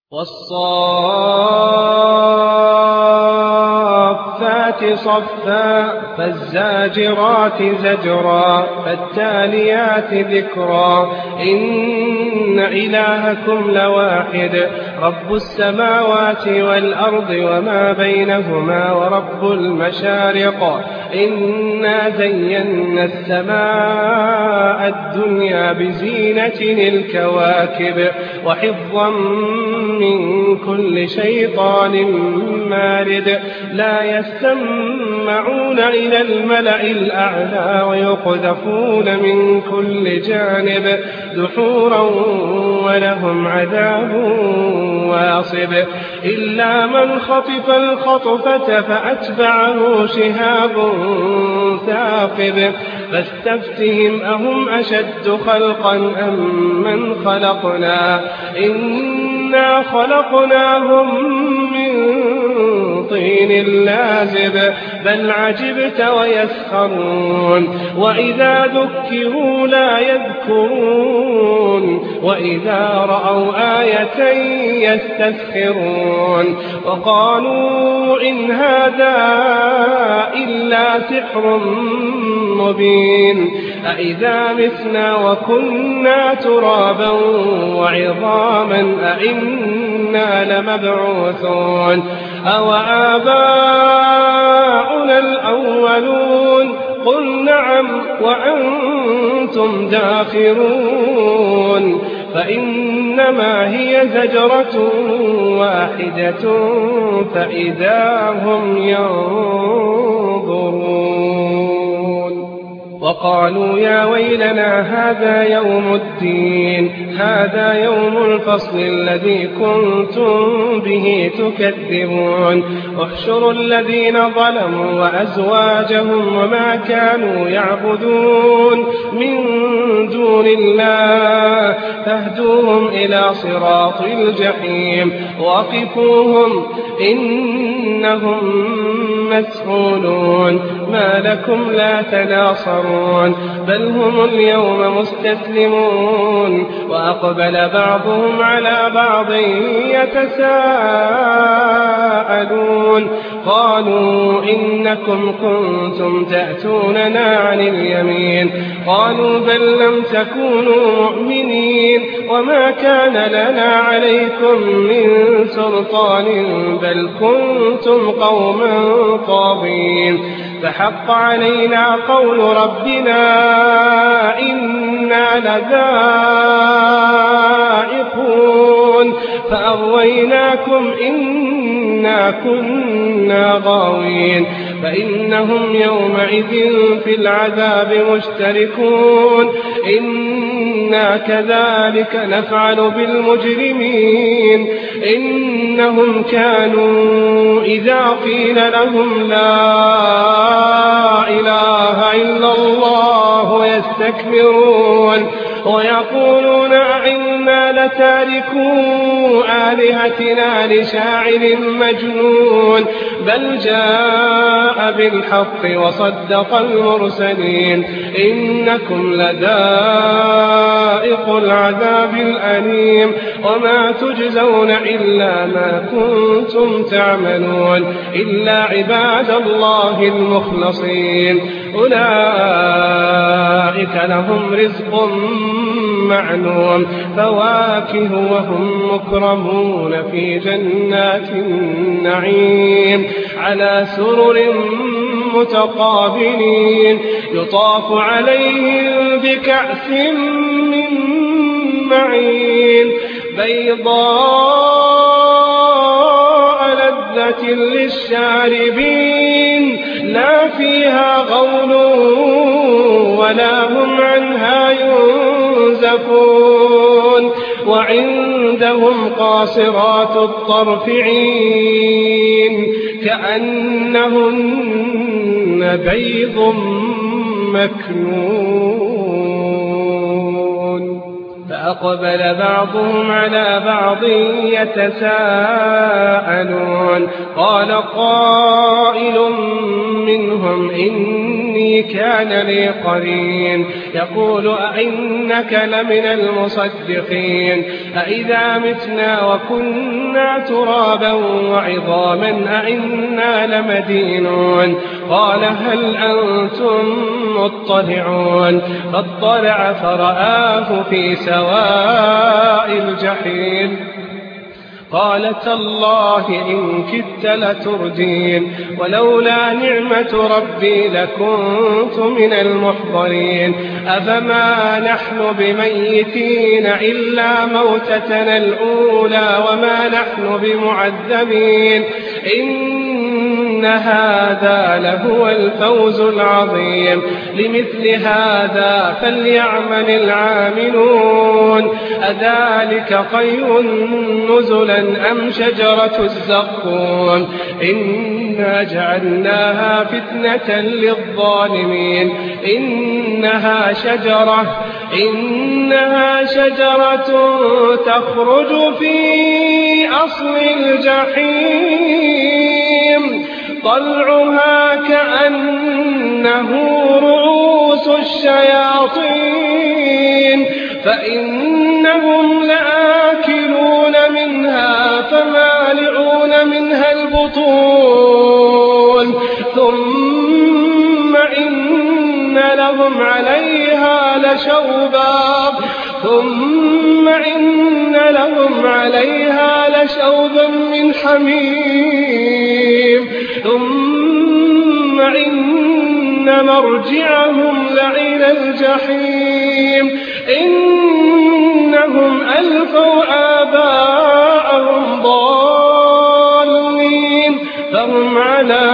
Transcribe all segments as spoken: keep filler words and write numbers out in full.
والصافات صفا فالزاجرات زجرا فالتاليات ذكرا إن إلهكم لواحد رب السماوات والأرض وما بينهما ورب المشارق إنا زينا السماء الدنيا بزينة الكواكب وحفظا من كل شيطان مارد لا يستمعون إلى الملأ الأعلى ويقذفون من كل جانب دحورا ولهم عذاب واصب إلا من خطف الخطفة فأتبعه شهاب ثاقب فاستفتهم أهم أشد خلقا أم من خلقنا إنا خلقناهم من طين لازب بل عجبت ويسخرون وإذا ذكروا لا يذكرون وإذا رأوا آية يستسخرون وقالوا إن هذا إلا سحر مبين أإذا متنا وكنا ترابا وعظاما أإنا لمبعوثون أو آباؤنا الأولون قل نعم وأنتم داخرون فإنما هي زجرة واحدة فإذا هم ينظرون وقالوا يا ويلنا هذا يوم الدين هذا يوم الفصل الذي كنتم به تكذبون احشروا الذين ظلموا وأزواجهم وما كانوا يعبدون من دون الله فاهدوهم إلى صراط الجحيم وقفوهم إنهم مسؤولون ما لكم لا تناصرون بل هم اليوم مستسلمون وأقبل بعضهم على بعض يتساءلون قالوا إنكم كنتم تأتوننا عن اليمين قالوا بل لم تكونوا مؤمنين وما كان لنا عليكم من سلطان بل كنتم قوما طاغين فحق علينا قول ربنا إنا لذائقون فأغويناكم إنا كنا غاوين فإنهم يومئذ في العذاب مشتركون إنا كذلك نفعل بالمجرمين إنهم كانوا إذا قيل لهم لا إله إلا الله يستكبرون ويقولون أئنا لتاركو آلهتنا لشاعر مجنون بل جاء بالحق وصدق المرسلين إنكم لذائق العذاب الأليم وما تجزون إلا ما كنتم تعملون إلا عباد الله المخلصين أولئك لهم رزق معلوم فواكه وهم مكرمون في جنات النعيم على سرر متقابلين يطاف عليهم بكأس من معين بيضاء لذة للشاربين لا فيها غول ولا هم عنها ينزفون وعندهم قاصرات الطرف عين كأنهن بيض مكنون فأقبل بعضهم على بعض يتساءلون قال قائل منهم إني إني كان لي قرين يقول أئنك لمن المصدقين أئذا متنا وكنا ترابا وعظاما أئنا لمدينون قال هل أنتم مطلعون فاطلع فرآه في سواء الجحيم قال تالله إن كدت لتردين ولولا نعمة ربي لكنت من المحضرين أفما نحن بميتين إلا موتتنا الأولى وما نحن بمعذبين إن هذا لهو الفوز العظيم لمثل هذا فليعمل العاملون أذلك خير نزلا أم شجرة الزقوم إنا جعلناها فتنة للظالمين إنها شجرة إنها شجرة تخرج في أصل الجحيم طلعها كأنه رؤوس الشياطين فإنهم لآكلون منها فمالئون منها البطون ثم إن لهم عليها لشوبا ثم إن لهم عليها لشوبا من حميم ثم إن مرجعهم لإلى الجحيم إنهم ألفوا آباءهم ضالين فهم على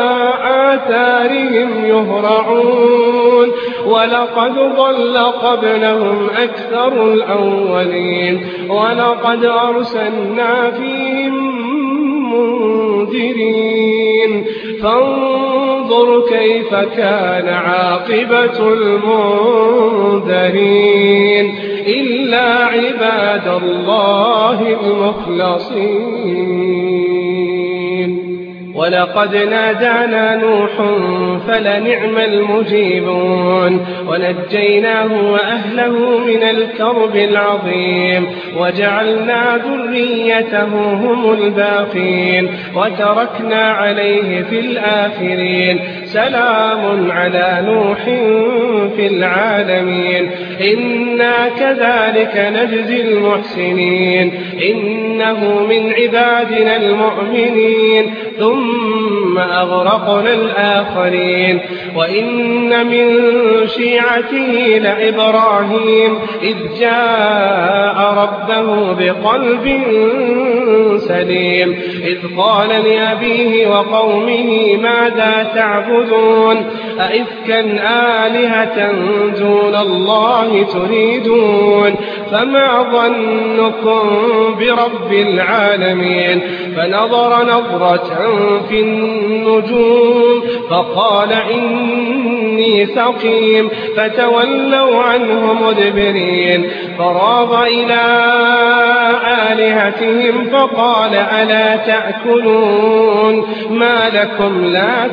آثارهم يهرعون ولقد ضل قبلهم أكثر الأولين ولقد أرسلنا فيهم منذرين فانظر كيف كان عاقبة المنذرين إلا عباد الله المخلصين ولقد نادانا نوح فلنعم المجيبون ونجيناه وأهله من الكرب العظيم وجعلنا ذريته هم الباقين وتركنا عليه في الآخرين سلام على نوح في العالمين إنا كذلك نجزي المحسنين إنه من عبادنا المؤمنين ثم أغرقنا الآخرين وإن من شيعته لإبراهيم إذ جاء ربه بقلب سليم إذ قال لأبيه وقومه ماذا تعبدون أئفكا آلهة دون الله تريدون فما ظنكم برب العالمين فنظر نظرة في النجوم فقال إني سقيم فتولوا عنه مدبرين فراغ إلى آلهتهم فقال ألا تأكلون ما لكم لا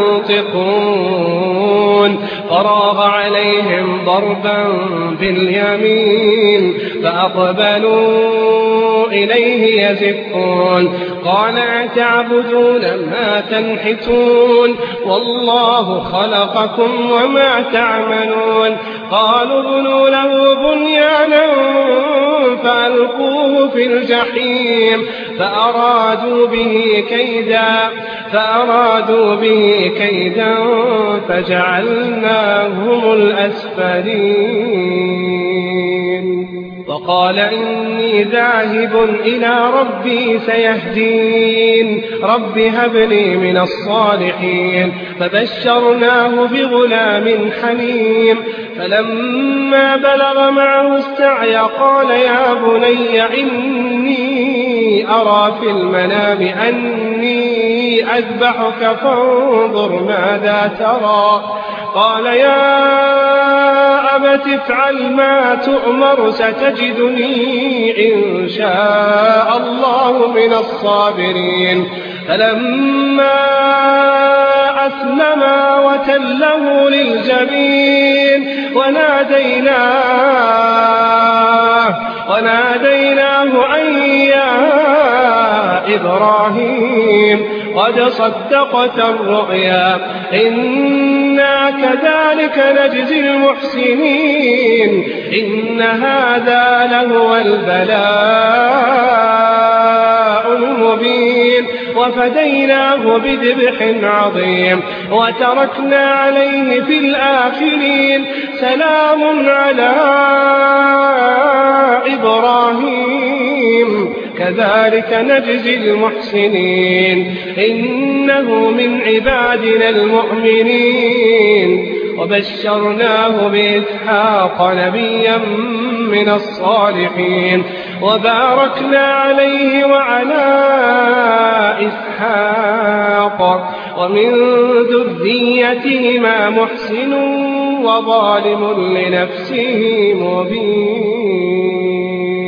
تنطقون فراغ عليهم ضربا باليمين فأقبلوا إليه يزفون قال أتعبدون ما تنحتون والله خلقكم وما تعملون قالوا ابنوا له بنيانا فألقوه في الجحيم فأرادوا به كيدا فأرادوا به كيدا فجعلناهم الأسفلين وقال إني ذاهب إلى ربي سيهدين رب هب لي من الصالحين فبشرناه بغلام حليم فلما بلغ معه السعي قال يا بني إني أرى في المنام أني أذبحك فانظر ماذا ترى قال يا أبت افعل ما تؤمر ستجدني إن شاء الله من الصابرين فلما أسلما وتله للجبين وناديناه وناديناه أن يا إبراهيم قد صدقت الرؤيا إنا كذلك نجزي المحسنين إن هذا لهو البلاء المبين وفديناه بذبح عظيم وتركنا عليه في الآخرين سلام على إبراهيم كذلك نجزي المحسنين إنه من عبادنا المؤمنين وبشرناه بإسحاق نبيا من الصالحين وباركنا عليه وعلى إسحاق ومن ذريتهما محسن وظالم لنفسه مبين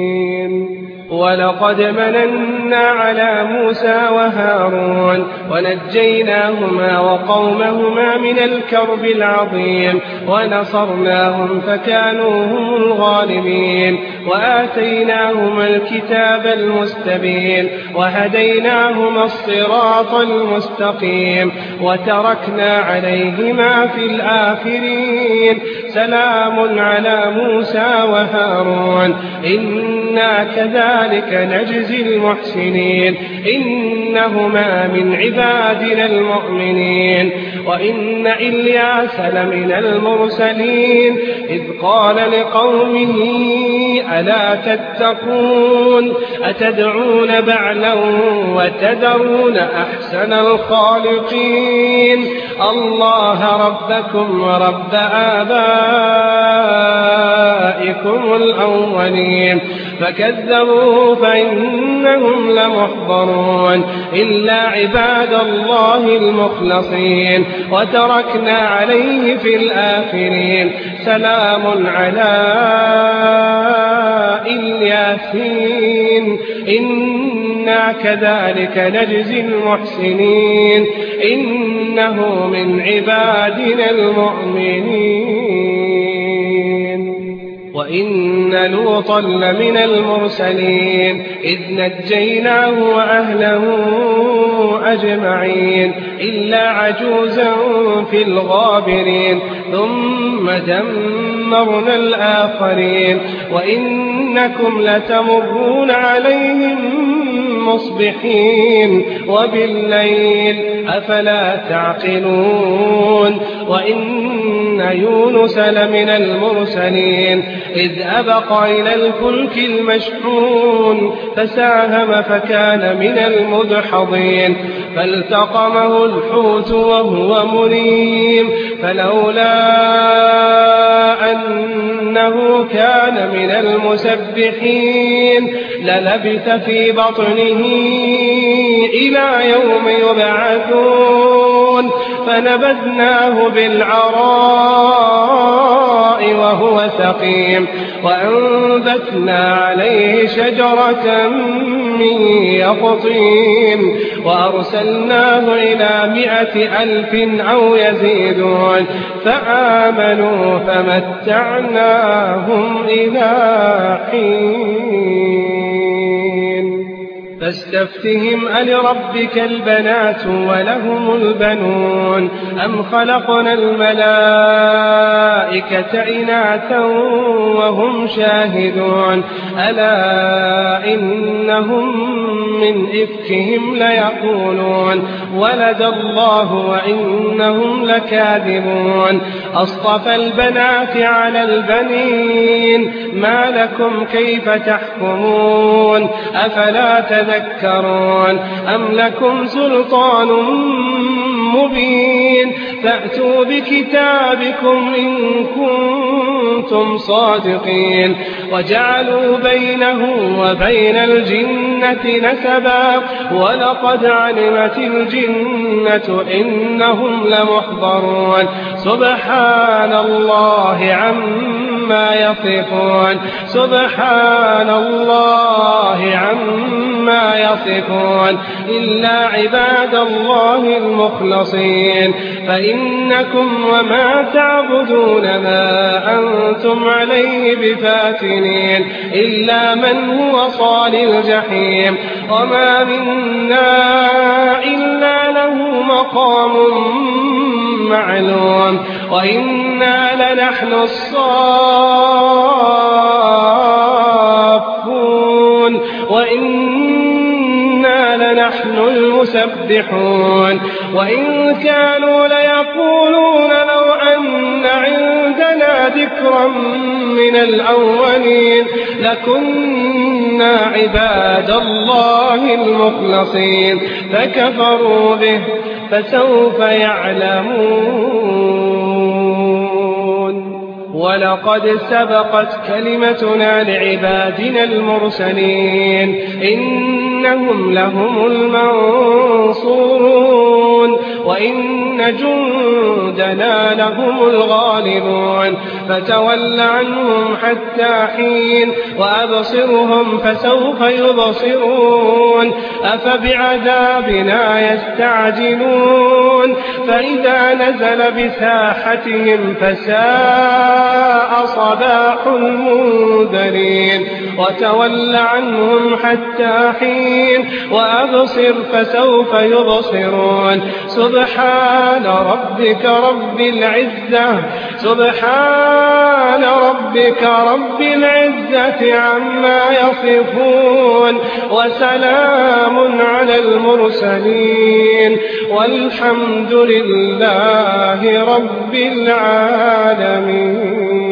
ولقد مننا على موسى وهارون ونجيناهما وقومهما من الكرب العظيم ونصرناهم فكانوا هم الغالبين وآتيناهما الكتاب المستبين وهديناهما الصراط المستقيم وتركنا عليهما في الآخرين سلام على موسى وهارون إنا كذلك نجزي المحسنين إنهما من عبادنا المؤمنين وإن إلياس لمن المرسلين إذ قال لقومه ألا تتقون أتدعون بعلا وتذرون أحسن الخالقين الله ربكم ورب آبائكم الأولين فكذبوه فإنهم لمحضرون إلا عباد الله المخلصين وتركنا عليه في الآخرين سلام على الياسين إنا كذلك نجزي المحسنين إنه من عبادنا المؤمنين وإن لوطا لمن المرسلين إذ نجيناه وأهله أجمعين إلا عجوزا في الغابرين ثم دمرنا الآخرين وإنكم لتمرون عليهم مصبحين وبالليل أفلا تعقلون وإن يونس لمن المرسلين إذ أبق إلى الفلك المشحون فساهم فكان من المدحضين فالتقمه الحوت وهو مليم فلولا أنه كان من المسبحين للبث في بطنه إلى يوم يبعثون فنبذناه بالعراء وهو سقيم وأنبتنا عليه شجرة من يقطين وأرسلناه إلى مائة ألف أو يزيدون فآمنوا فمتعناهم إلى حين فاستفتهم ألربك البنات ولهم البنون أم خلقنا الملائكة إناثا وهم شاهدون ألا إنهم من إفكهم ليقولون ولد الله وإنهم لكاذبون أصطفى البنات على البنين ما لكم كيف تحكمون أفلا تذكرون أم لكم سلطان مبين فأتوا بكتابكم إن كنتم صادقين وجعلوا بينه وبين الجنة نسبا ولقد علمت الجنة إنهم لمحضرون سبحان الله عما عما يصفون سبحان الله عما يصفون إلا عباد الله المخلصين فإنكم وما تعبدون ما أنتم عليه بفاتنين إلا من هو صال الجحيم وما منا إلا له مقام معلوم وإنا لنحن الصافون وإنا لنحن المسبحون وإن كانوا ليقولون لو أن عندنا ذكرا من الأولين لكنا عباد الله المخلصين فكفروا به فسوف يعلمون ولقد سبقت كلمتنا لعبادنا المرسلين إنهم لهم المنصورون وإن جندنا لهم الغالبون فتول عنهم حتى حين وأبصرهم فسوف يبصرون أفبعذابنا يستعجلون فإذا نزل بساحتهم فساء صباح المنذرين وتول عنهم حتى حين وأبصر فسوف يبصرون سبحان ربك رب العزة سبحان ربك رب العزة عما يصفون وسلام على المرسلين والحمد لله رب العالمين.